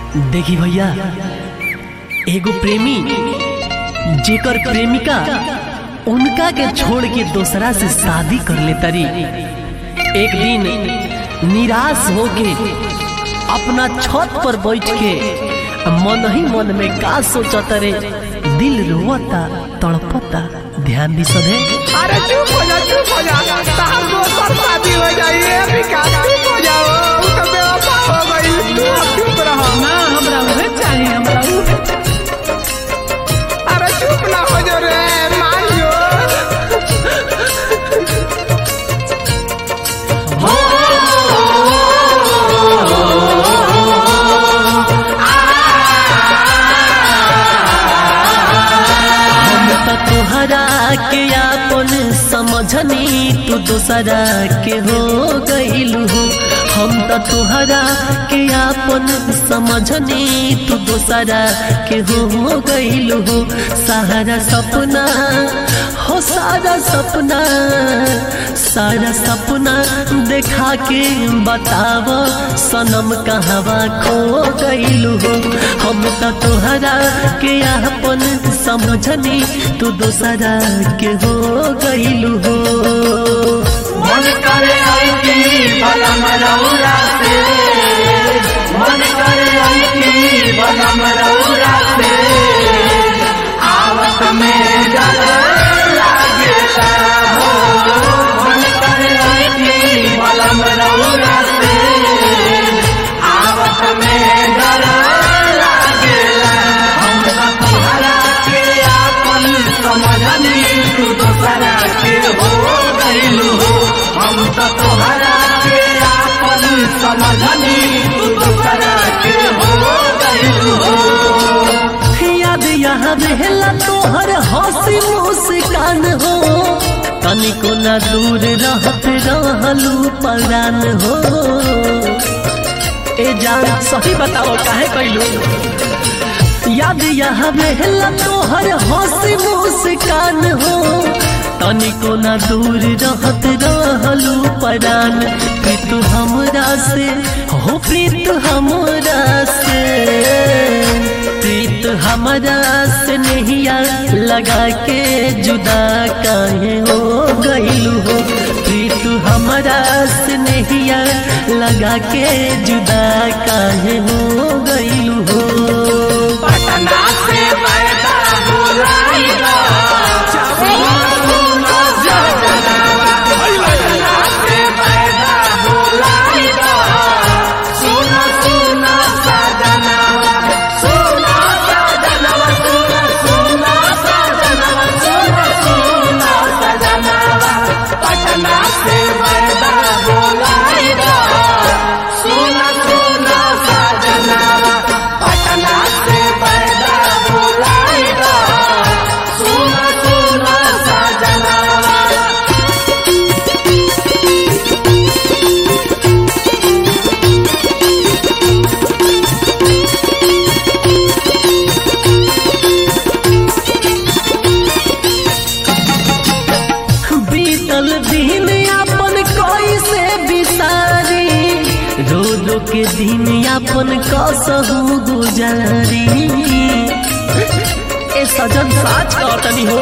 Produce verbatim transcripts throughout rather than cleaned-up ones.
देखी भैया, एगो प्रेमी जेकर प्रेमिका उनका के छोड़ के दूसरा से शादी कर ले तरी, एक दिन निराश होके अपना छत पर बैठ के मन ही मन में का सोचत रे, दिल रोवता तड़पता। ध्यान दी सदे। अरे चुप हो जा, चुप हो जा, तार दोसर शादी हो जाई है विकास, चुप हो जाओ, उ तो बेवफा हो गई, तू चुप रहो ना, हमरा उहे चाहिए, हमरा उहे। अरे चुप ना हो जो रे, मान जो। तोहरा के अपन समझनी तू दूसरा के हो गईलू, हम तो तोहरा के अपन समझनी तू दूसरा के हो गईलू। सारा सपना हो सारा सपना सारा सपना देखा के बताव सनम कहवा खो गईलू। हम तो तोहरा के अपन समझनी तू दूसरा के हो गईलू। मन करे आईती बलम रौरा से, मन करे आईती बलम रौरा से, आवत में डर लागेला हो। मन करे आईती बलम रौरा से, आवत में डर लागेला। हम तोहरा के अपन समझनी तू दूसरा के हो गईलू, हम तो तोहरा के अपन समझनी तू दूसरा के हो गईलू। याद यहाँ रहला तोहर हंसी मुस्कान हो, तनिको न दूर रहत रहलू परान हो। ए जान सही बताओ काहे कैलू। याद यहाँ रहला तोहर हंसी मुस्कान हो, तनिको न दूर रहत रहलू परान। प्रीत हमरा से हो, प्रीत हमरा से, प्रीत हमरा से नहिया लगा के जुदा काहे हो गईलू हो। प्रीत हमरा से नहिया लगा के जुदा काहे हो गईलू हो। पटना से पैदा बुलाइला, के दिन यापन कसहु गुजारी। ए सजन साच कटनी हो,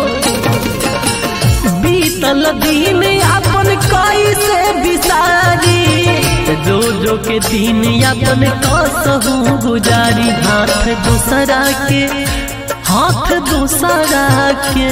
बीतल दिन यापन कैसे बिसारी, जो जो के दिन यापन कसहु गुजारी। हाथ दूसरा के हाथ दूसरा के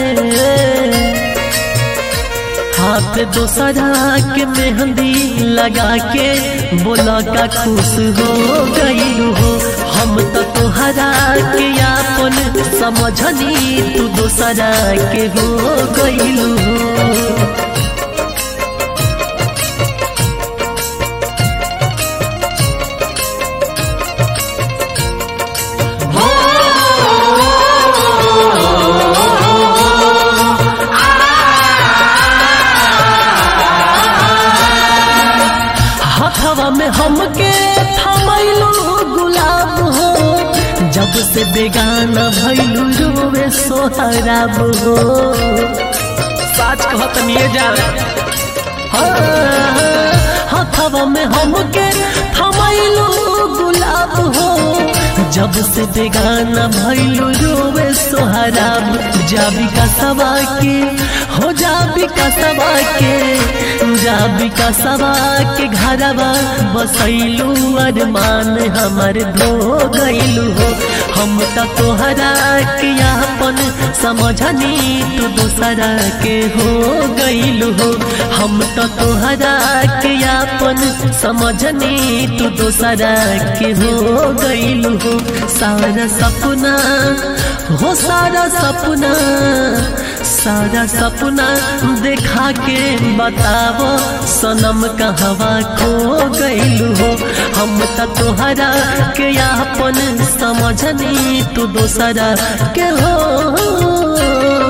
हाथ दूसरा के मेहंदी लगा के बोला का खुश हो गईलू हो। हम तो तोहरा के अपन समझनी तू दूसरा के हो गईलू हो। हवा में हमके थमैलू गुलाब हो, जब से बेगाना भैलू रोवे सोहराब हो। साच कहत नहीं जा, हथवा में हमके थमैलू गुलाब हो, जब से बेगाना भइलू रोवे सोहराब जाबी का सवा के हो जाबी का सवा के जाबी का सवा के घरवा बसैलू अरमान हमर धो गइलू हो हम त तोहरा के अपन समझनी तू दूसरा के हो गइलू हो हम त तोहरा के अपन समझनी तू दूसरा के हो गइलू हो सारा सपना हो सारा सपना सारा सपना देखा के बतावो सनम कहवा खो गइलू हो हम त तोहरा के अपन समझनी तू दूसरा के हो